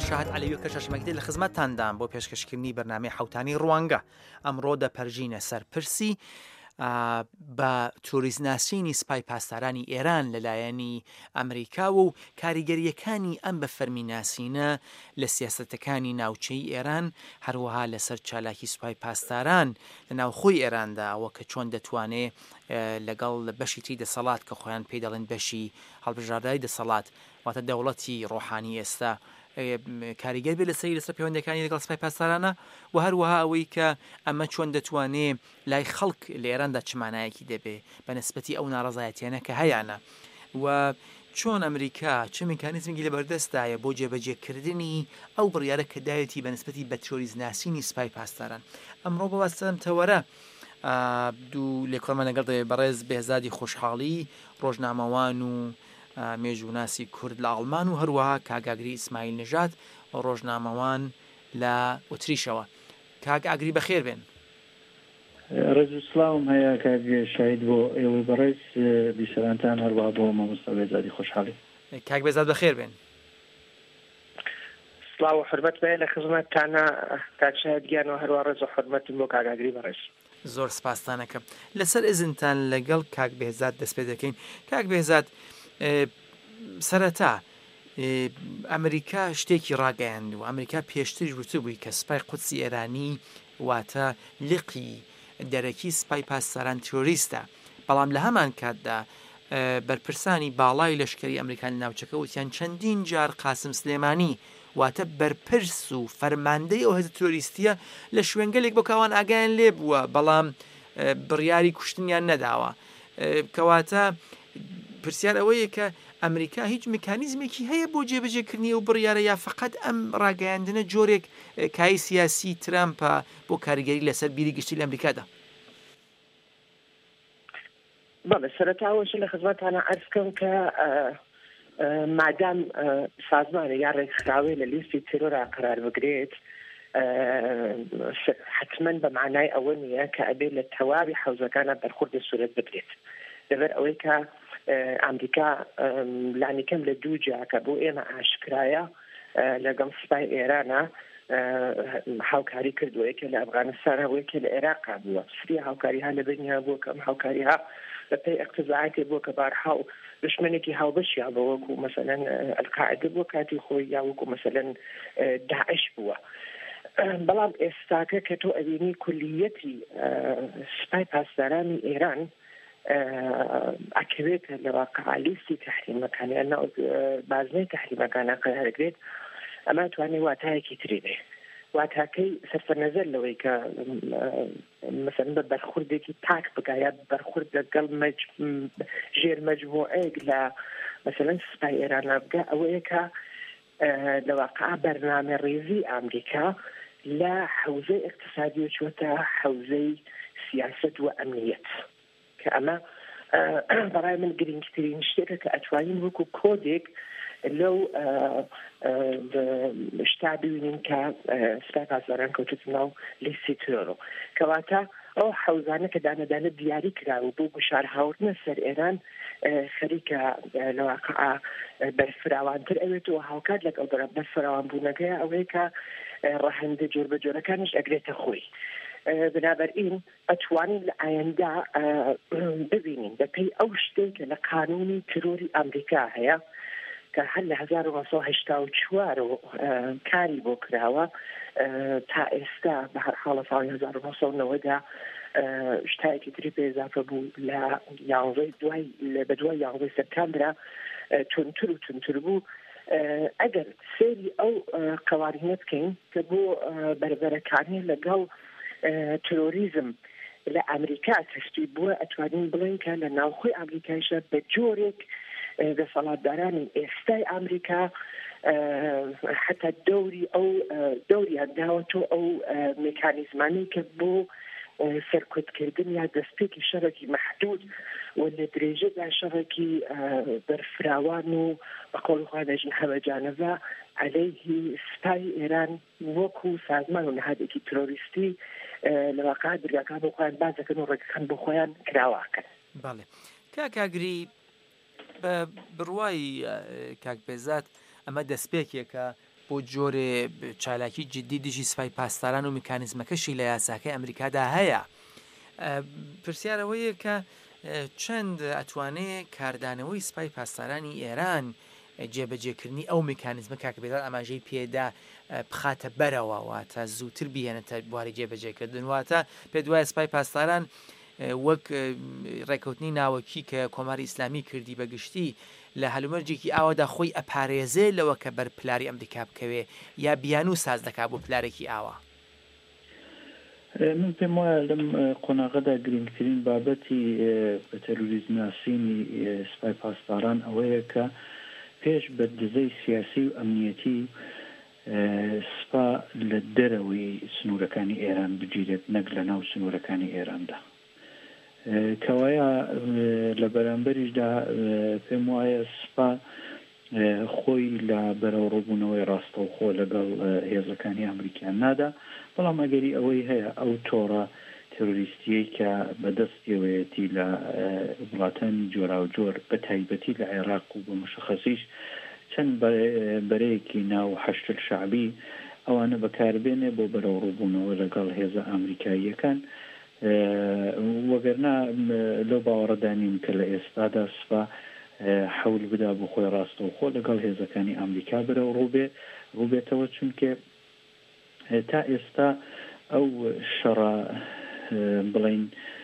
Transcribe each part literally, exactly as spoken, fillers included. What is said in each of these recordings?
شاهد عەلیوی کە شەشمەکەی لە خزمەتتاندان بۆ پێشکەشکردنی بەرنامەی حەوتانی ڕوانگە. ئەمڕۆ دەپەرژینە سەرپرسی بە توریزناسینی سپای پاسدارانی ئێران لەلایەنی ئەمریکا و کاریگەریەکانی ئەم بە فەرمیناسینە لە سیاسەتەکانی ناوچەی ئێران، هەروەها لەسەر چالاکی سوپای پاسداران لە ناوخۆی ئێراندا ئەوە کە چۆن دەتوانێت لەگەڵ بەشی تی دەسەڵات کە خۆیان پێی دەڵێن بەشی هەڵبژاردنی دەسەڵات واتە دەوڵەتی ڕۆحانی ئێستا کاریگەر بێت لەسەری لەسەر پەیوەندەکانی لەگەڵ سپای پاسدارانە و هەروەها ئەوەی کە ئەمە چۆن دەتوانێت لای خەڵک لە ئێراندا چ مانایەکی دەبێ بە نسبەتی ئەو ناڕەزایەتیانە کە هەیەە و چۆن ئەمریکا چه میکانیزمێکی لەبەردەستدایە بۆ جێبەجێکردنی ئەو بڕیارە کە دایەتی بە نسبەتی بە تۆریزناسینی سپای پاسداران. ئەمڕۆ بە وەستەم تەوەرە دوو لێکۆڵمان لەگەڵ بەڕێز بێزادی خۆشحاڵی ڕۆژنامەوان و مێژووناسی کورد لە ئاڵمان و هەروەها کاگاگری ئیسماعیل نژاد ڕۆژنامەوان لە ئوتریشەوە. کاگ ئاگری بەخێر بێن. ڕێز و سڵاوم هەیە کاک شاهید بۆ ئێوەی بەڕێز بیسەرانتان هەروە بۆ مامۆستا بێزادی خۆشحاڵی. کاک بێزاد بەخێر بێن. سڵاو و حورمەت بێ لە خزمەتتانە کاک شاهید گیان و هەروە ڕێز و حورمەتم بۆ کاگاگری بەڕێز. زۆر سپاسانەکەم. لەسەر ئزنتان لەگەڵ کاک بێزاد دەست پێ دەکەین. کاک بێزاد سەرەتا ئەمریکا شتێکی ڕاگەیاند و ئەمریکا پێشتری وتبووی کە سپای قودسی ئێرانی واتە لقی دەرەکی سپای پاسداران تۆریستە، بەڵام لە هەمان کاتدا بەرپرسانی باڵای لەشکری ئەمریکانی ناوچەکە وتیان چەندین جار قاسم سلێمانی واتە بەرپرس و فەرماندەی ئەو هێزە تۆریستیە لە شوێنگەلێک بۆ کاوان ئاگایان لێ بووە، بەڵام بڕیاری کوشتنیان نەداوە. کەواتە پرسیار ئەوەیە کە ئەمریکا هیچ میکانیزمێکی هەیە بۆ جێبەجێکردنی و بڕیارە یا فقط ئەم ڕاگەیاندنە جۆرێک کای سیاسی ترامپە بۆ کاریگەری لەسەر بیری گشتی لە ئەمریکادا؟ بەڵێ سەرەتاوەش لە خزمەتانە عەرزکەم کە مادام سازمانە یا ڕێکخراوی لە لیستی تیرۆرا قرار بگرێت حتما بە معنای ئەوە نییە کە ئەبێت لە تەواوی حەوزەکانە بەرخوردی سوورەت بدرێت. لەبەر ئەوەی کە ئەمریکا لانیکەم لە دوو جاکە بۆ ئێمە ئاشکرایە لەگەڵ سپای ئێرانە هاوکاری کردووە، یەکێ لە ئەفغانستانە و یەکێ لە عێراقا بووە. سری هاوکاریها لە بینیا بووە کە ئەم هاوکاریها بە پێی اقتزاعاتی بووە کە بارها و دشمنێکی هاوبەشیان بە وەکو مەسەلەن ئەلقاعیدە بووە کاتی خۆی یا وەکو مەسەلەن داعش بووە. بەڵام ئێستاکە کە تۆ ئەبینی کولیەتی سپای پاسدارانی ئێران ئەکەوێت لە واقع لیستی تەحریمەکان یان بازنەی تەحریمەکانە قەرارەگرێت، ئەمە توانێت واتایەکی تری بێ. واتاکەی سەرفەنەزەر لەوەی کە مەسەلەن بە بەرخوردێکی تاک بگایە بەرخورد لەگەڵ ژێر مەجموعەیەک لە مەسەلەن سپای ئێرانە بگا، ئەوەیە کە لە واقع بەرنامە ڕێزی ئەمریکا لە حەوزەی اقتصادی چۆتە حەوزەی سیاست و ئەمنیەت، کە ئەمە بەڕای من گرنگترین شتێکە کە ئەتوانین وەکو کۆدێک لەو شتا ببینین کە سپای پاسداران کەوتوتە ناو لیستی ترۆرۆ، کەواتە ئەو حەوزانە کە دانەدانە دیاری کراوە بۆ گوشار هاوردنە سەر ئێران خەریکە لە واقع بەرفراوانتر ئەوێتەوە هاوکات لەگەڵ بەرفراوان بوونەکەیە ئەوەیە کە ڕەهەندە جۆر بە جۆرەکانش ئەگرێتە خۆی. بنابراین ئەتوانین لە ئایندا ببینین بەپێی ئەو شتێک لە قانونی ترۆری ئەمریکا هەیە کە هەر لە هەزار و نۆ سەد و هەشتا و چوار کاری بۆ کراوە تا ئێستا بە هەر حاڵە ساڵی هەزار و نۆ سەد و نەوەدا شتایەکی تری پێ ئێزافە بوو لە یانزەی دوای بە دوای یانزەی سەپتەمبرە تونتر و تونتر بوو. ئەگەر سێری ئەو قەوانینە بکەین کە بۆ بەربەرەکانی لەگەڵ تۆریزم لە ئەمریکا کەشتی بووە، ئەتوانین بڵێن کە لە ناوخۆی ئەمریکایشە بە جۆرێک دەسەڵاتدارانی ئێستای ئەمریکا حتا دەوری ئەو دەوریان داوەتەوە ئەو میکانیزمانەی کە بۆ سەرکوتکردن یا دەستپێکی شەڕێکی مەحدود و لە درێژەدا شەڕێکی بەرفراوان و بەقۆڵ خۆدەژن هەمەجانەڤە عەلەیهی سپای ئێران وەکو سازمان و نەهادێکی ترۆریستی لە واقع دەرگاکان بۆ خۆیان بازەکەن و ڕێگەکان بۆ خۆیان کراواکەن. بەڵێ کاکاگری بە بڕوای کاک بێزاد ئەمە دەستپێکێکە بۆ جۆرێ چالاکی جددی دژی سوپای پاسداران و میکانیزمەکەشی لە یاساکەی ئەمریکادا هەیە. پرسیارەوەیە کە چەند ئەتوانێت کاردانەوەی سوپای پاسدارانی ئێران جێبەجێکردنی ئەو میکانیزمە کاکبێدار ئاماژەی پێدا بخاتە بەرەوە واتە زووتر بێنێتە بواری جێبەجێکردن، واتە پێ دوایە سوپای پاسداران وەک ڕێکەوتنی ناوەکی کە کۆماری ئیسلامی کردی بەگشتی لە هەلومەرجێکی ئاوادا خۆی ئەپارێزێ لەوە کە بەر پلاری ئەمریکا بکەوێ یا بیان و ساز دەکا بۆ پلارێکی ئاوا. من پێم وایە لەم قۆناغەدا گرنگترین بابەتی بە تەروریزم ناسینی سوپای پاسداران ئەوەیە کە پێش بە دزەی سیاسی و ئەمنیەتی سوپا لە دەرەوەی سنوورەکانی ئێران بگیرێت نەک لە ناو سنوورەکانی ئێراندا، کەوایە لە بەرامبەریشدا پێم وایە سوپا خۆی لە بەرەوڕووبوونەوەی ڕاستەوخۆ لەگەڵ هێزەکانی ئەمریکیان نادا، بەڵام ئەگەری ئەوەی هەیە ئەو تۆڕە تێروریستیەی کە بەدەستیەوەیەتی لە وڵاتانی جۆرا و جۆر بە تایبەتی لە عێراق و بە مشخەسیش چەند بەرەیەکی ناو حەشتل شعبی ئەوانە بەکاربێنێ بۆ بەرەوڕووبوونەوە لەگەڵ هێزە ئەمریکاییەکان، وەگەرنا لەو باوەڕەدانین کە لە ئێستادا سوپا حەول بدا بۆ خۆی ڕاستەوخۆ لەگەڵ هێزەکانی ئەمریکا بەرەو ڕووبێ ڕووبێتەوە، چونکە تا ئێستا ئەو شەڕە بڵین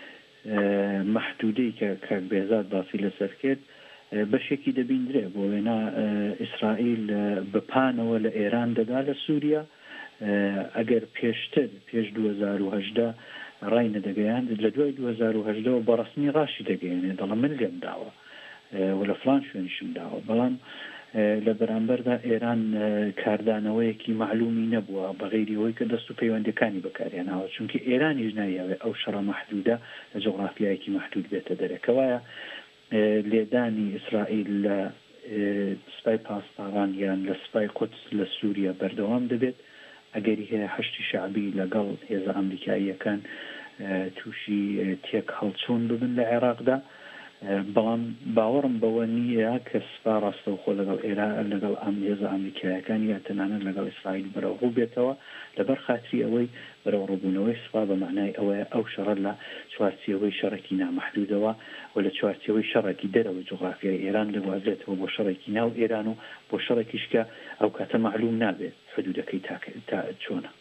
مەحدودەی کە کاک بێزاد باسی لەسەر کرد بەشێکی دەبیندرێ بۆ وێنە ئیسرائیل بپانەوە لە ئێران دەدا لە سووریا، ئەگەر پێشتر پێش دوو هەزار و هەژدە ڕای نەدەگەیان لە دوای دوو هەزار و هەژدەوە بەڕەسمی ڕاشی دەگەیانێ دەڵە من لێم داوە و لە فلان شوێنشم داوە، بەڵام لە بەرامبەردا ئێران کاردانەوەیەکی معلومی نەبووە بەغیری ئەوەی کە دەست و پەیوەندەکانی بەکارهێناوە، چونکە ئێرانیش نایەوێت ئەو شەڕە مەحدودە لە جوغرافیایەکی مەحدود بێتە دەرەکەوایە لێدانی ئیسرائیل لە سوپای پاسداران یان لە سوپای قودس لە سووریا بەردەوام دەبێت، ئەگەری هەیە هەشتی شعبی لەگەڵ هێزە ئەمریکاییەکان تووشی تێک هەڵچوون ببن لە عێراقدا، بەڵام باوەڕم بەوە نییە کە سوپا ڕاستەوخۆ لەگەڵ ئێران لەگەڵ ئەم هێزە ئەمریکاییەکان یا تەنانەت لەگەڵ ئیسرائیل بەرەو ڕوو بێتەوە لەبەر خاتری ئەوەی بەرەو ڕووبوونەوەی سوپا بە معنای ئەوەیە ئەو شەڕە لە چوارچێوەی شەڕێکی نامەحدودەوە و لە چوارچێوەی شەڕێکی دەرەوەی جوغرافیای ئێران لەوازێتەوە بۆ شەڕێکی ناو ئێران و بۆ شەڕێکیش کە ئەو کاتە معلوم نابێت حدودەکەی تا چۆنە.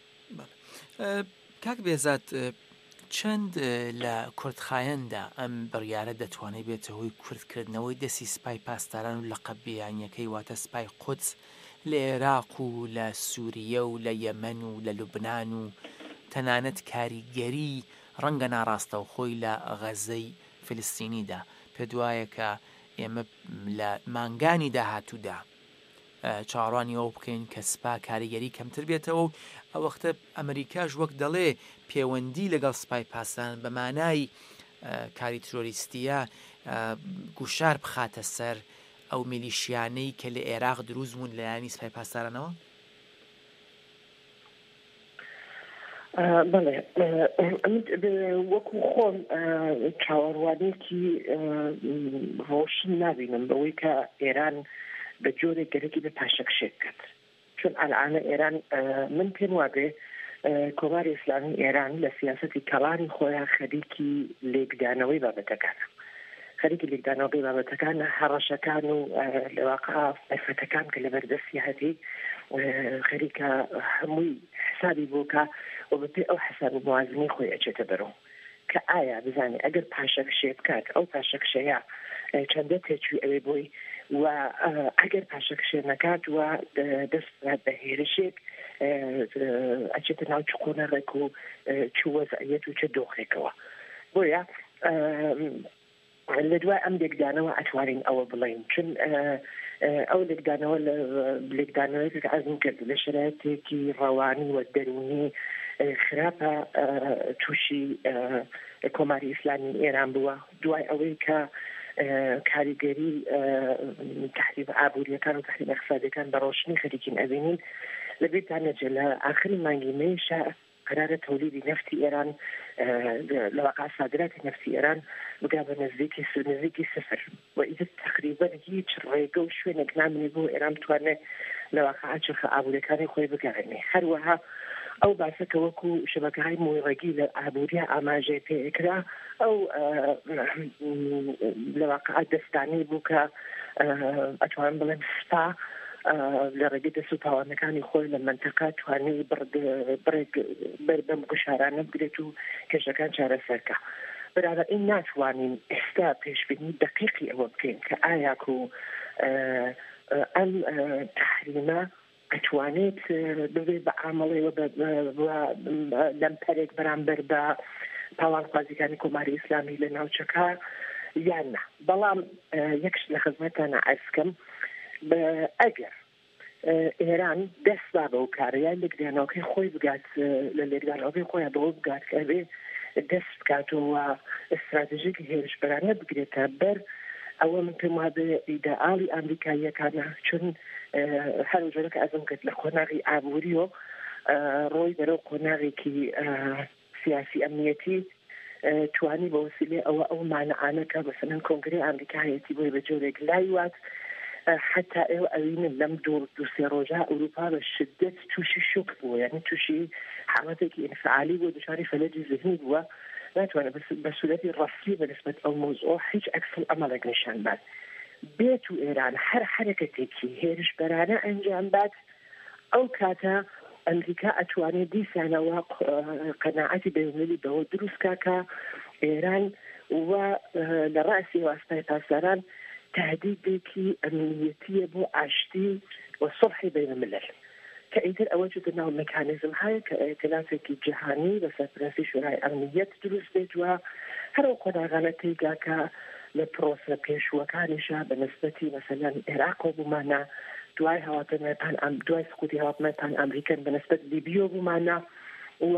کاک بێزاد، چەند لە کوردخایەندا ئەم بڕیارە دەتوانێت بێتە هۆی کوردکردنەوەی دەستی سوپای پاسداران و لە قەبیانیەکەی واتە سوپای قودس لە عێراق و لە سووریە و لە یەمەن و لە لوبنان و تەنانەت کاریگەری ڕەنگە ناڕاستەوخۆی لە غەزەی فلستینیدا، پێ دوایە کە ئێمە لە مانگانی داهاتوودا چاڕوانی ئەو بکەین کە سوپا کاریگەری کەمتر بێتەوە و ئەو وەختە ئەمریکاش وەک دەڵێ پەیوەندی لەگەڵ سوپای پاسداران بە مانای کاری ترۆریستیە گوشار بخاتە سەر ئەو میلیشیانەی کە لە عێراق دروست بوون لەلایەنی سوپای پاسدارانەوە؟ بەڵێ وەکو خۆم چاوەڕوانێکی ڕۆشن نبینم بەوەی کە ئێران بە جۆرێک گەرەکی بە پاشەکشێک کرد، چون ئەلعانە ئێران من پێم وابێ کۆماری ئیسلامی ئێران لە سیاسەتی کەڵانی خۆیان خەریکی لێکدانەوەی بابەتەکانە خەریکی لێکدانەوەی بابەتەکانە هەڕەشەکان و لەواقع ئەفەتەکان کە لە بەردەستی هەتی خەریکە هەمووی حسابی بۆکە و بەپێ ئەو حساب و موازنەی خۆی ئەچێتە بەرەو کە ئایا بزانێ ئەگەر پاشەکشێ بکات ئەو پاشەکشەیە چەندە تێچوی ئەوێ بۆی و ئەگەر پاشەکشێ نەکات و دەست بە هێرشێک ئەچێتە ناو چ قۆنەڕێک و چ وەزعیەت و چه دۆخێکەوە. بۆیە لە دوای ئەم لێکدانەوە ئەتوانین ئەوە بڵین، چون ئەو لێکدانەوە لێکدانەوەی کە ئەزم کرد لە شرایەتێکی ڕەوانی و دەرونی خراپە تووشی کۆماری ئیسلامی ئێران بووە، دوای ئەوەی کە کاریگەری تحریف ئابوووریەکان و تحریف اقتصادیەکان بە ڕۆشنی خەریکین ئەبینین. لەبیرتانەجێ لە ئاخری مانگی مەیشە قرارە تۆلیدی نفتی ئێران لە واقع صادراتی نفتی ئێران بگا بە نزدیکی نزدیکی سفر و ئیتر تقریبا هیچ ڕێگە و شوێنێک نامێنێ بۆ ئێران بتوانێت لە واقعا چرخە ئابوووریەکانی خۆی بگەڕێنێ. هەروەها ئەو باسەکە وەکو شەبەکەهای مۆیڕەگی لە ئابوووریە ئاماژەی پێکرا ئەو لە واقعا دەستانی بوو کە ئەتوان بڵێن سپا لە ڕێگەی دەست و پاوانەکانی خۆی لە منتەقە توانێت بڕێک بەم گوشارانە بگرێت و کێشەکان چارەسەرکە. بەنابەئین ناتوانین ئێستا پێشبینی دقیقی ئەوە بکەین کە ئایا و ئەم تحریمە ئەتوانێت ببێ بە ئامەڵەوە لەم پەرێک بەرامبەر بە پاڵانخوازیەکانی کۆماری ئیسلامی لە ناوچەکە یان نا. بەڵام یەکش لە خزمەتانە عەرزکەم ئەگەر ئێران دەستا بە و کارەیان لەگرانەوەکەی خۆی بگات لە لێرگانەوەکەی خۆیان بەوە بگات کە ئەبێ دەست بکاتەوە ئستراتژیکی هێرشبەرانە بگرێتە بەر ئەوە من پێم وابێ ئیدەئاڵی ئەمریکاییەکانە چون هەر جۆرە کە ئەزم کرد لە قۆناغی ئابووریەوە ڕۆی بەرەو قۆناغێکی سیاسی ئەمنیەتی توانی بە وسیلێ ئەوە ئەو مانعانە کە مەسەلەن کۆنگرەی ئەمریکایەتی بۆی بە جۆرێک لای وات حتا ئێوە ئەوینن لەم دوو دو سێ ڕۆژە ئەوروپا بە شدت تووشی شوک بووە، یعنی تووشی حاڵەتێکی ئینفعالی بووە، دچاری فەلەجی ذهنی بووە، ناتوانێت بە سوورەتی ڕەسمی بەنسبەت ئەو مۆزوع هیچ عەکسل ئەمەڵێک نیشان بات. بێت و ئێران هەر حرەکەتێکی هێرشبەرانە ئەنجام بات، ئەو کاتە ئەمریکا ئەتوانێت دیسانەوە قەناعەتی بەیەنەوەی بەوە دروستکە کە ئێران و لە ڕاستی واستای پاسداران تهدیدێکی ئەمنیەتیە بۆ ئاشتی و سڵحی بین الملل کە ئیتر ئەوە چێتە ناو مەکانیزم هەیە کە ئێتلافێکی جیهانی بە سەرپرستی شورای ئەمنیەت دروست بێت و هەرو قۆناغانە تێیدا کە لە پرۆسە پێشوەکانیشە بە نسبەتی مەسەلەن عێراق بوومانە، دوای هەواڵەتەوەی پان دوای سقوطی هەواڵەتەوەی پان ئەمریکن بە نسبەت لیبیۆ بوومانە و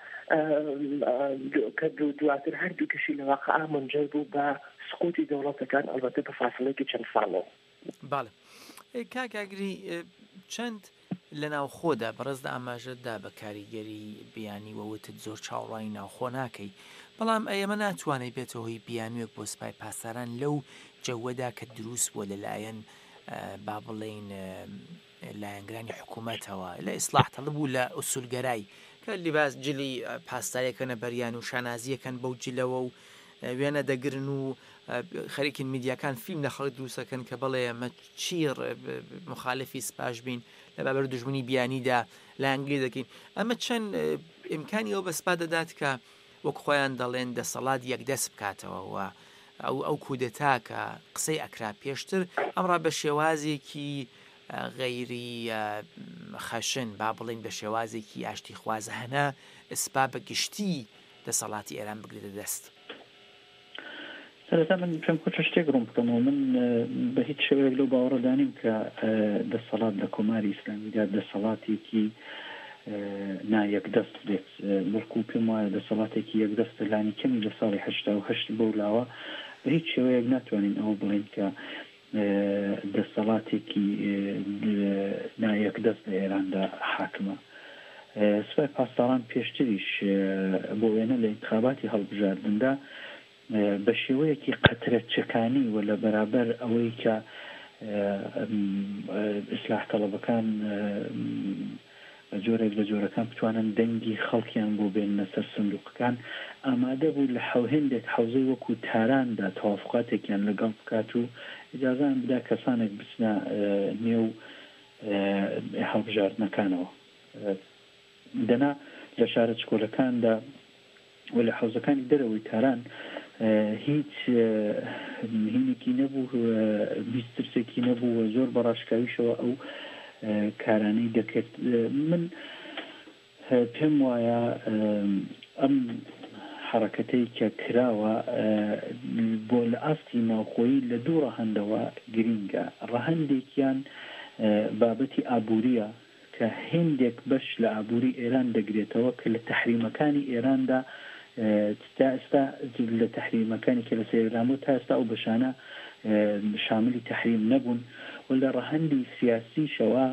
کە دواتر هەردوو کەشی لە واقعا منجەر بوو بە سقوطی دەوڵەتەکان ئەلبەتە بە فاصلەیەکی چەند ساڵەوە. باڵێ کاکاگری چەند لە ناوخۆدا بەڕێزدا ئاماژەتدا بە کاریگەری بیانی وەوتت زۆر چاوەڕوانی ناوخۆ ناکەی، بەڵام ئەمە ناتوانێت بێتەوە هۆی بیانوێک بۆ سوپای پاسداران لەو جەوەدا کە دروست بووە لەلایەن با بڵێن لایەنگرانی حکوومەتەوە لە ئیسلاح تەڵبوو لە ئوسولگەرای کە لیباس جلی پاسدارێکەنە بەریان و شانازیەکەن بەو جلەوە و وێنە دەگرن و خەریکن میدیاکان فیلم لە خەڵک دروستەکەن کە بڵێ ئەمە چیر مخالفی سپاش بین لە بابەر دژمنی بیانیدا لە ئەنگلی دەکەین. ئەمە چەند ئیمکانی ئەو بەسپا دەدات کە وەک خۆیان دەڵێن دەسەڵات یەکدەست بکاتەوە و ئەو ئەو کودەتا کە قسەی ئەکرا پێشتر ئەمڕا بە شێوازێکی غەیری خەشن با بڵێن بە شێوازێکی ئاشتی خوازە هەنا ئسپا بە گشتی دەسەڵاتی ئێران بگرێتە دەست. سەرەتا من پێم خۆشە شتێک ڕوون بکەمەوە، من بە هیچ شێوەیەک لەو باوەڕدانیم کە دەسەڵات لە کۆماری ئیسلامیدا دەسەڵاتێکی نایەکدەست بێت، بەڵکو پێم وایە دەسەڵاتێکی یەکدەست لانی کەمی لە ساڵی هەشتا و هەشت بەولاوە بە هیچ شێوەیەک ناتوانین ئەوە بڵێن کە دەسەڵاتێکی نایەکدەست لە ئێراندا حاکمە. سوپای پاسداران پێشتریش بۆ وێنە لە انتخاباتی هەڵبژاردندا بە شێوەیەکی قەترەچەکانی و لە بەرابەر ئەوەی کە ئیسلاح تەڵەبەکان جۆرێک لە جۆرەکان بتوانن دەنگی خەڵکیان بۆ بێنە سەر سندوقەکان ئامادە بوو لە هەوهێندێک حەوزەی وەکو تاراندا تەوافقاتێکیان لەگەڵ بکات و ئیجازان بدا کەسانێک بچنە نێو هەڵبژاردنەکانەوە. دەنا لە شارە چکۆلەکاندا و لە حەوزەکانی دەرەوەی تاران هیچ هینێکی نەبوو، هیچ ترسێکی نەبوو، زۆر بەڕاشکاویشەوە ئەو کارانەی دەکرد. من پێم وایە ئەم حرەکەتەی کە کراوە بۆ لە ئاستی ناوخۆیی لە دوو ڕەهەندەوە گرینگە. ڕەهەندێکیان بابەتی ئابووریە کە هێندێک بەش لە ئابووری ئێران دەگرێتەوە کە لە تەحریمەکانی ئێراندا تا ئێستا لە تەحریمەکانی کە لە سەیرامۆ تا ئێستا ئەو بەشانە شاملی تەحریم نەبوون و لە ڕەهەندی سیاسیشەوە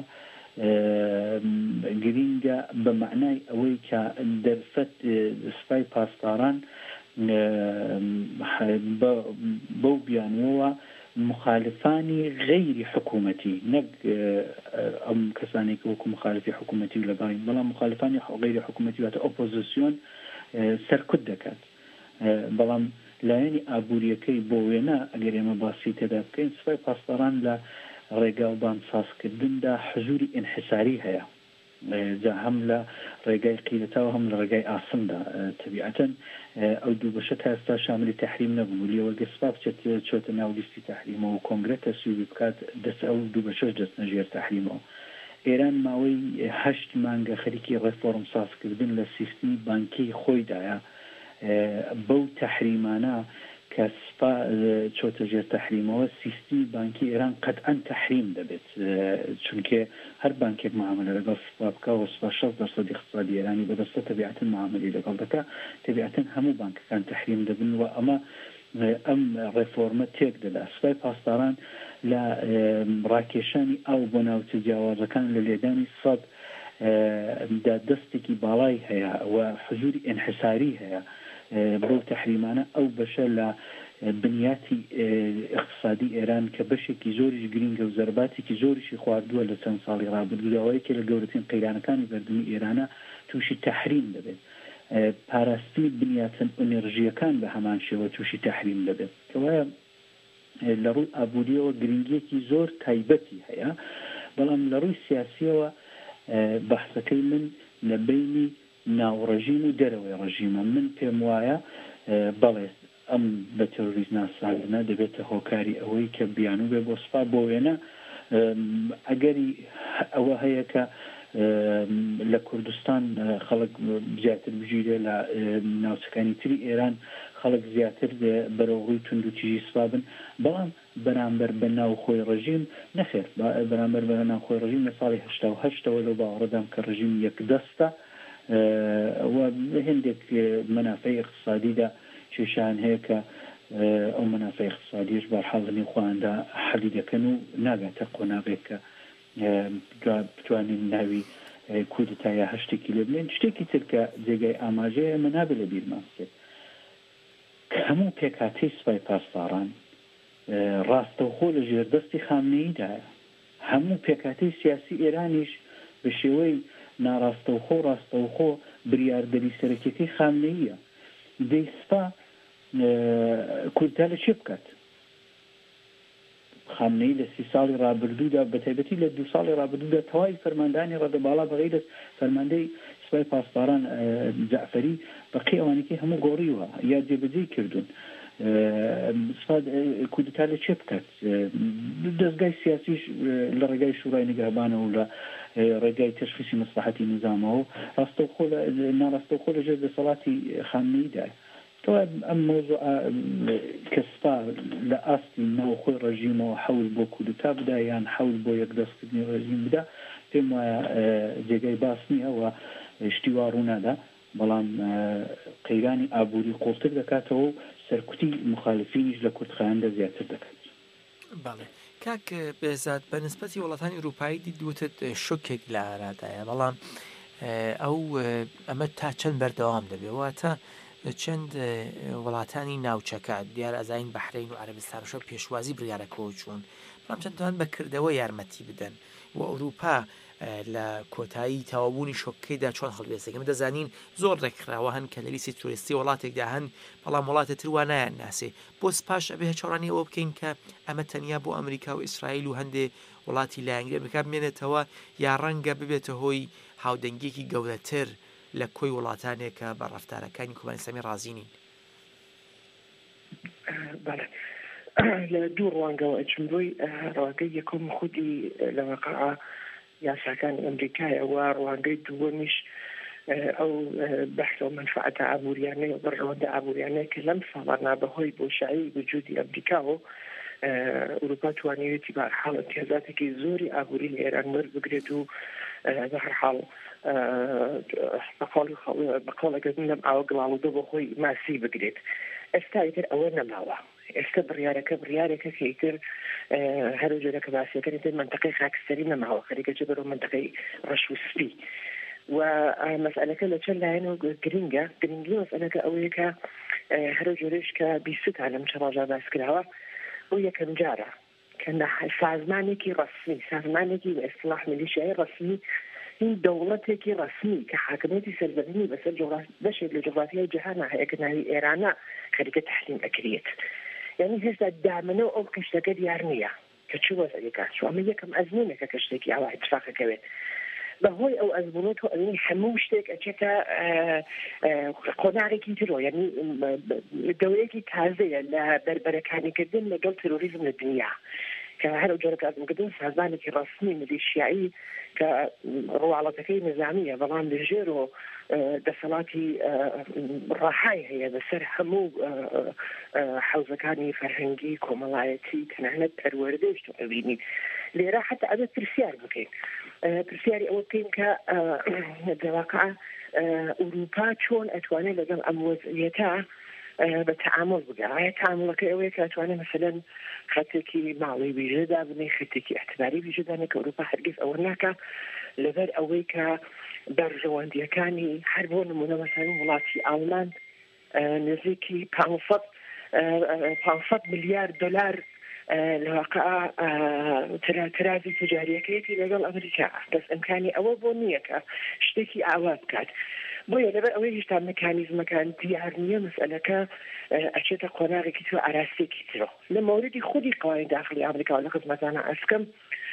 گرینگە بە معنای ئەوەی کە دەرفەت سوپای پاسداران بەو بیانەوە مخالفانی غیری حکوومەتی نەک ئەم کەسانی کە وەکو مخالفی حکوومەتی و لەگەڵین بەڵام مخالفانی غیری حکوومەتی واتە ئۆپۆزیسیۆن سەرکوت دەکات بەڵام لایەنی ئابوووریەکەی بۆ وێنە ئەگەر ئێمە باسی تێدا بکەین سوپای پاسداران لە ڕێگا و بانسازکردندا حزوری ئینحساری هەیە جا هەم لە ڕێگای قیلەتاوە هەم لە ڕێگای ئاسمدا تەبیعەتەن ئەو دوو بەشە تا ئێستا شاملی تەحریم نەبوو لێوە گەسپا بچێت چۆتە ناو لیستی تەحریمەوە و کۆنگرە تەسویبی بکات دەست ئەو دوو بەشەش دەستنە ژێر تەحریمەوە ئێران ماوەی هەشت مانگە خەریکی ڕێفۆرم سازکردن لە سیستمی بانکی خۆیدایە بەو تەحریمانە کە سپا چۆتە ژێر تەحریمەوە سیستمی بانکی ئێران قەتعەن تەحریم دەبێت چونکە هەر بانکێک معاملە لەگەڵ سپا بکە و سپا شەش دەرسەد اقتصادی ئێرانی بەدەستە تەبیعەتەن معاملەی لەگەڵ دەکا تەبیعەتەن هەموو بانکەکان تەحریم دەبن و ئەمە ئەم ڕێفۆرمە تێک دەدا سوپای پاسداران لە ڕاکێشانی ئاو بۆ ناوچە جیاوازەکان لە لێدانی سەد دەستێکی باڵای هەیە و حزوری ئینحساری هەیە بۆ تەحریمانە ئەو بەشە لە بنیاتی اقتصادی ئێران کە بەشێکی زۆریش گرینگە و زەرباتێکی زۆریشی خواردووە لە چەند ساڵی ڕابردووەوەی کە لە گەورەترین قەیرانەکانی بەردەمی ئێرانە تووشی تەحریم دەبێت پاراستنی بنیاتن ئەنێرژیەکان بە هەمان شێوە تووشی تەحریم دەبێت کەوایە لە ڕووی ئابوووریەوە گرنگیەکی زۆر تایبەتی هەیە بەڵام لە ڕووی سیاسیەوە بەحسەکەی من لە بینی ناوڕژیم و دەرەوەی ڕژیمە من پێم وایە بەڵێ ئەم بە تێڕۆریزم ناساندنە دەبێتە هۆکاری ئەوەی کە بیانوو بێ بۆ سپا بۆ وێنە ئەگەری ئەوە هەیە کە لە کوردستان خەڵک زیاتر بژیرێ لە ناوچەکانی تری ئێران خەڵک زیاتر بەرەوڕووی تونند و تیژی سپا بن بەڵام بەرامبەر بە ناوخۆی ڕژیم نەخێر بەرامبەر بە ناوخۆی ڕژیم لە ساڵی هەشتا و هەشتەوە لەو باوەڕەدام کە ڕژیم یەکدەستە و هەندێک منافعی اقتصادیدا کێشان هەیە کە ئەو منافعی اقتصادیش بەرحەڵنی خواندا حەلی دەکەن و ناگاتە قۆناغێک کە بتوانین ناوی کودتایە هەشتێکی لێ بڵێن شتێکی ترکە جێگای ئاماژەیە ئەمە نابێت لە بیرمان بچێت کە هەموو پێکهاتەی سوپای پاسداران ڕاستەوخۆ لە ژێردەستی خامنەییدایە هەموو پێکهاتەی سیاسی ئێرانیش بە شێوەی ناڕاستەوخۆ ڕاستەوخۆ بریاردەری سەرەکیەکەی خامنەییە دەی سپا کورتا لە چێ بکات خامنەی لە سی ساڵی ڕابردوودا بە تایبەتی لە دو ساڵی ڕابردوودا تەواوی فەرماندانی ڕەدەباڵا بەغەیرە فەرماندەی سوپای پاسداران جەعفەری بەقی ئەوانەکەی هەموو گۆڕیوە یا جێبەجێ کردوون سپا کودتا لە چێ بکات دەستگای سیاسیش لە ڕێگای شورای نیگەهبانەوە و لە ڕێگای تەشخیصی مەسلحەتی نظامەوە ڕاستەوخۆ ناڕاستەوخۆ لەژێر دەسەڵاتی خامنەییدایە ئەم مۆزوع کە سپا لە ئاستی ناوخۆی ڕژیمەوە حەول بۆ کودتا بدا یان حەول بۆ یەکدەستکردنی ڕژیم بدا پێم وایە جێگای باس نییە و شتی وا ڕوونادا بەڵام قەیرانی ئابووری قوڵتر دەکاتەوە و سەرکوتی مخالفینیش لە کوردخایاندا زیاتر دەکات. بەڵێ کاک بێزاد بە نسبەتی وڵاتانی ئەوروپایی دیدوتت شوکێک لە ئارادایە بەڵام ئەو ئەمە تا چەند بەردەوام دەبێت واتە چەند وڵاتانی ناوچەکە دیار ئەزاین بەحرین و عەرەبستانشە پێشوازی بڕیارەکەەوە چوون بەڵام چەندتوان بەکردەوە یارمەتی بدەن و ئەوروپا لە کۆتایی تەوابوونی شۆکەکەیدا چۆن هەڵوێستەکەم دەزانین زۆر ڕێکخراوە هەن کە لە لیستی توریستی وڵاتێکدا هەن بەڵام وڵاتە تروانایان ناسێ بۆ سپاش ئەبێ چاڕانی ئەوە بکەین کە ئەمە تەنیا بۆ ئەمریکا و ئیسرائیل و هەندێ وڵاتی لایەنگری ئەمریکا بمێنێتەوە یا ڕەنگە ببێتە هۆی هاودەنگێکی گەورەتر لە کۆی وڵاتانێکە بە ڕەفتارەکانی کۆمەڵی ئیسلامی ڕازی نین. لە دوو ڕوانگەوە ئەچم بۆی ڕوانگەی یەکەم خودی لە وەقعە یاساکانی ئەمریکایەوە ڕوانگەی دووەمیش ئەو بەحث و منفعەتە ئابووریانەی و بڕەوەندە ئابووریانەیە کە لەم ساڵانە بەهۆی بۆشایی وجودی ئەمریکاوە ئەوروپا توانێتی بەهەرحاڵ امتیازاتێکی زۆری ئابووری لە ئێران وەربگرێت و بەهەرحاڵ بەقۆڵەکەن لەم ئاوە گڵاڵودە بۆ خۆی ماسی بگرێت. ئێستا ئیتر ئەوە نەماوە ئێستا بڕیارەکە بڕیارێکە کە ئیتر هەرو جۆرە کە باسیەکەن ئیتر منتەقەی خاکستەری نەماوە خەریکە بەرەو منتەقەی ڕەش و سپی و مەسئلەکە لە چەند لایەنەوە گرینگە گرنگی مەسئلەکە ئەوەیە کە هەرو جۆرەش کە بیست تا لەم چەند ڕۆژە باس کراوە بۆ یەکەم جارە کە سازمانێکی ڕسمی سازمانێکی بە ئیسلاح میلیشیای ڕسمی این دەوڵەتێکی ڕسمی کە حاکمیەتی سەربەرینی بەسەر بەشێک لە جغرافیای جیهانە هەیە کە ناوی ئێرانە خەریکە تەحریم ئەکرێت یعنی هێشتا دامنە ئەو کەشتەکە دیار نییە کە چ وەزەیەکە ئەمە یەکەم ئەزمونێکە کە شتێکی ئاوا اتفاقەکەوێت بەهۆی ئەو ئەزمونەت و ئەوەی هەموو شتێک ئەچێتە قۆناغێکی ترۆ یعنی دەورەیەکی تازەیە لە بەربەرەکانیکردن لەگەڵ تەرۆریزم لە دنیا کە هەرو جۆرەکاتمکردن سازمانێکی ڕسمی میلیشیایی کە ڕواڵەتەکەی نظامیە بەڵام لەژێر و دەسەڵاتی ڕاهای هەیە بەسەر هەموو حوزەکانی فەرهەنگی کۆمەڵایەتی تەنانەت پەروەردەی شتوبینی لێرە حتا ئەبێت پرسیار بکەین پرسیاری ئەوە بکەین کە دەواقع ئوروپا چۆن ئەتوانێت لەگەڵ ئەم وەزعیەتە بە تعامل بگە ئایا تعاملەکە ئەوەیە کە ئەتوانێت مەسەلەن خەتێکی ماڵی ویژەدا بنێ خەتێکی ئەعتباری ویژەدانێت کە ئەوروپا هەرگیز ئەوە ناکە لەبەر ئەوەی کە بەرژەوەندیەکانی هەر بۆ نمونە مەسەلەن وڵاتی ئاڵمان نزیکی پانسەد میلیارد دلار لەواقع ترازی تجاریەکەیەتی لەگەڵ ئەمریکا بەس ئەمکانی ئەوە بۆ نییە کە شتێکی ئاوا بکات بۆیە لەبەر ئەوەی هێشتا مەکانیزمەکان دیار نییە مەسئلەکە ئەچێتە قۆناغێکی تۆ ئاراستێکی ترۆ لە مۆردی خودی قوانین داخلی ئەمریکا لە خزمەتانە ئەسکەم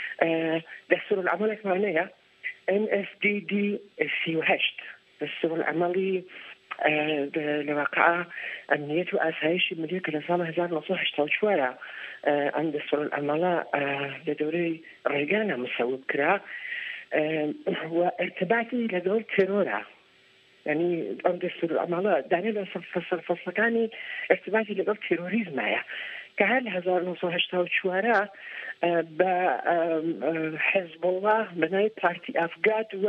دەستورالعەمەلێکمانەیە إن إس دي دي سي وهشت دەستورالعەمەڵی لەواقع ئەمنیەت و ئاسایشی ملیە کە لە ساڵ هەزار و نۆ هەشتا و چوارە ئەم دەستورالعەمەڵە لە دەورەی ڕێگانە مسەوب کرا و ارتباطی لەگەڵ تێرۆرە يعني ئەم دەستورالعەمەڵە دانێت لە فەسڵەکانی ارتباطی لەگەڵ تێرۆریزمایە کە هەر لە هەزار و نۆ هەشتا و چوارە بە حزب الله بەناوی پارتی ئەفگاد و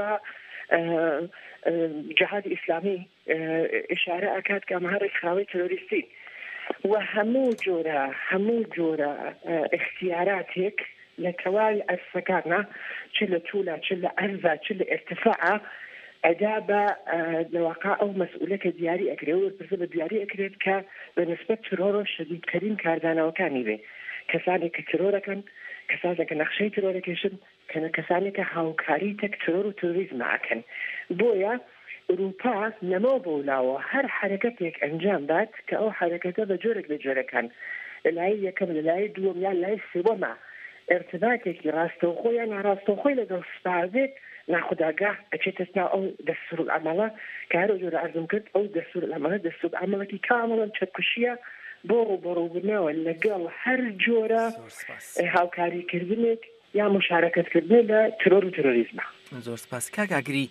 جهاد ئیسلامی ئشارە ئەکات کە ئەمە ڕێکخراوەی تەرۆریستی و هەموو جۆرە هەموو جۆرە اختیاراتێک لە کەوای ئەرسەکانە چ لە توولە چ لە ئەرزە چ لە ئێرتفاعە ئەدا بە لەواقع ئەو مەسئولەکە دیاری ئەکرێت و پرسە بە دیاری ئەکرێت کە بە نسبەت ترۆر و شەدیدترین کاردانەوەکانی بێ کەسانێک کە ترۆرەکەن کەسانێک کە نەخشەی ترۆرەکێشن کەسانێک کە هاوکاری تەک ترۆر و تۆریزم ئاکەن بۆیە ئوروپا نەمەوە بۆلاوە هەر حرەکەتێک ئەنجام دات کە ئەو حرەکەتە بە جۆرێک لە جۆرەکان لەلای یەکەم لەلای دووەم یان لای سێوەمە ارتباطێکی ڕاستەوخۆ یان ناڕاستەوخۆی لەگەڵ سپازێت ناخوداگاه ئەچێتە ئەو دەستورالعەمەڵە کە هەر جۆرە ئەرزم کرد ئەو دەستورالعەمەڵە دەستورالعەمەڵێکی کامەڵەن چەکوشیە بۆ ڕوبەڕووبوونەوە لەگەڵ هەر جۆرە هاوکاریکردنێک یا مشارەکەتکردن لە ترۆر و ترۆریزمە. زۆر سپاس کاک ئاگری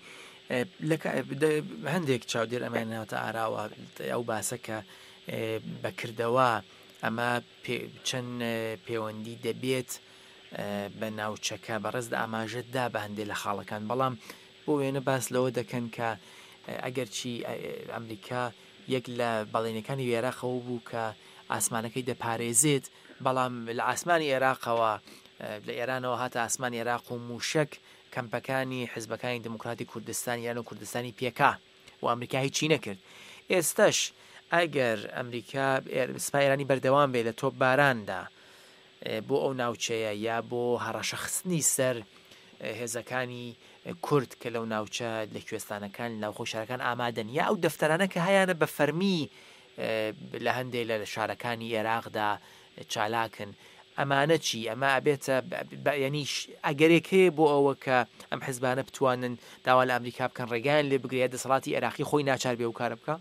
هەندێک چاودێر ئەمانەوەتە ئاراوە ئەو باسە کە بەکردەوە ئەمە چەند پەیوەندی دەبێت بە ناوچەکە بەڕێزدا ئاماژەتدا بە هەندێک لە خاڵەکان بەڵام بۆ وێنە باس لەوە دەکەن کە ئەگەرچی ئەمریکا یەک لە بەڵێنەکانی عێراقەوە بوو کە ئاسمانەکەی دەپارێزێت بەڵام لە ئاسمانی عێراقەوە لە ئێرانەوە هاتە ئاسمانی عێراق و موشک کەمپەکانی حزبەکانی دموکراتی کوردستان یان و کوردستانی پێکا و ئەمریکا هیچی نەکرد. ئێستش ئەگەر ئەمریکا سوپای ئێرانی بەردەوام بێ لە تۆپ باراندا بۆ ئەو ناوچەیە یا بۆ هەڕەشەخستنی سەر هێزەکانی کورد کە لەو ناوچە لە کوێستانەکان ناوخۆ شارەکان ئامادەن یا ئەو دەفتەرانە کە هەیەە بە فەرمی لە هەندێک لە شارەکانی عێراقدا چالاکن ئەمانە چی؟ ئەمە ئەبێتە ینی ئەگەرێکەیە بۆ ئەوە کە ئەم حیزبانە بتوانن داوا لە ئەمریکا بکەن ڕێگەیان لێ بگرێ دەسەڵاتی عێراقی خۆی ناچار بێ و کارە بکە؟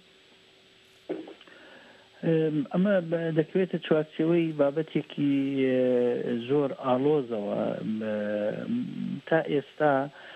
ئەمە دەکرێتە چوارچێوەی بابەتێکی زۆر ئاڵۆزەوە تا ئێستا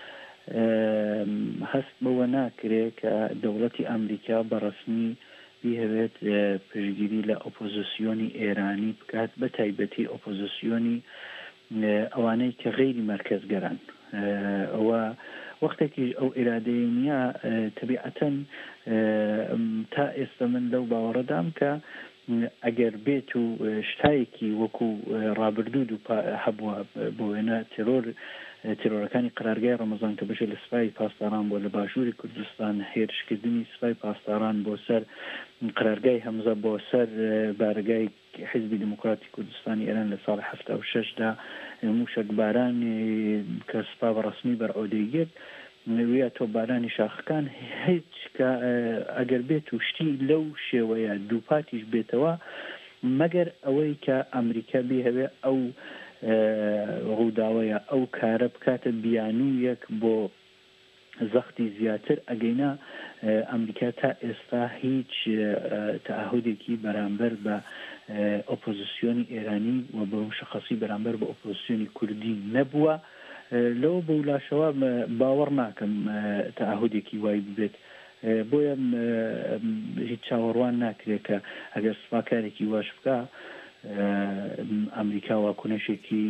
هەست بەوە ناکرێت کە دەوڵەتی ئەمریکا بەڕەسمی هەوێت پشتگیری لە ئۆپۆزیسیۆنی ئێرانی بکات بە تایبەتی ئۆپۆزیسیۆنی ئەوانەی کە غەیری مەرکەزگەران ئەوە وەختێکی ئەو ئێرادەیە نیە تەبیعەتەن تا ئێستا من لەو باوەڕەدام کە ئەگەر بێت و شتایەکی وەکو ڕابردوود و هەبووە بۆ وێنە تێرۆر تیرۆرەکانی قرارگای ڕەمەزان کە بەشە لە سوپای پاسداران بۆ لە باشووری کوردستان هێرشکردنی سوپای پاسداران بۆ سەر قرارگای هەمزە بۆ سەر بارگای حیزبی دموکراتی کوردستانی ئێران لە ساڵی هەفتە و شەشدا موشکباران کە سوپا بەڕەسمی بەرعەودەیگرت ویا تۆپبارانی شاخەکان هیچ کە ئەگەر بێت و شتی لەو شێوەیە دووپاتیش بێتەوە مەگەر ئەوەی کە ئەمریکا بێ هەوێ ئەو ڕووداوەیە ئەو کارە بکاتە بیانوویەک بۆ زەختی زیاتر ئەگەینا ئەمریکا تا ئێستا هیچ تەعهودێکی بەرامبەر بە ئۆپۆزیسیۆنی ئێرانی و بە شەخصی بەرامبەر بە ئۆپۆزیسیۆنی کوردی نەبووە لەوە بە ولاشەوە باوەڕ ناکەم تەعهودێکی وای ببێت بۆیە هیچ چاوەڕوان ناکرێت کە ئەگەر سوپا کارێکی واش بکە ئەمریکا واکوونەشێکی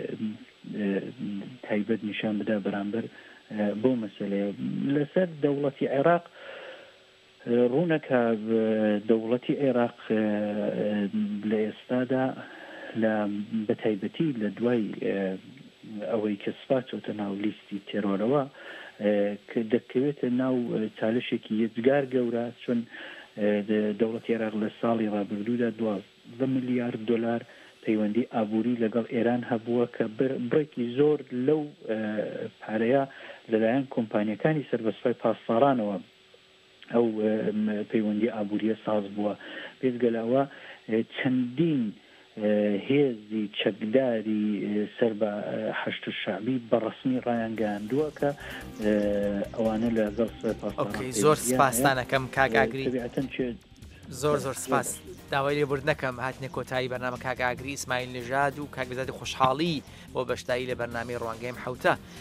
تایبەت نیشان بدا بەرامبەر بۆ مەسەلەیە لەسەر دەوڵەتی عێراق ڕوونەکە دەوڵەتی عێراق لە ئێستادا لە بەتایبەتی لە دوای ئەوەی کە سوپا چۆتە ناو لیستی تێرۆرەوە کە دەکەوێتە ناو چالشێکی یەکجار گەورە چون دەوڵەتی عێراق لە ساڵی ڕابردوودا دوازدە ملیارد دۆلار پەیوەندی ئابووری لەگەڵ ئێران هەبووە کە بڕێکی زۆر لەو پارەیە لەلایەن کۆمپانیەکانی سەربەسپای پاسدارانەوە ئەو پەیوەندی ئابووریە ساز بووە پێشگەلەوە چەندین هێزی چەکداری سەر بە حەشت شعبی بەڕەسمی ڕایانگەاندووە کە ئەوانە لەگەڵ سوپای پاسداران زۆر سپاسدانەکەم کاگاگری زۆر زۆر سپاس داوای لێبوردنەکەم هاتنێ کۆتایی بەرنامە کاگاگری ئیسماعیل نژاد و کاگزادی خۆشحاڵی بۆ بەشداری لە بەرنامەی ڕوانگەیم حوتە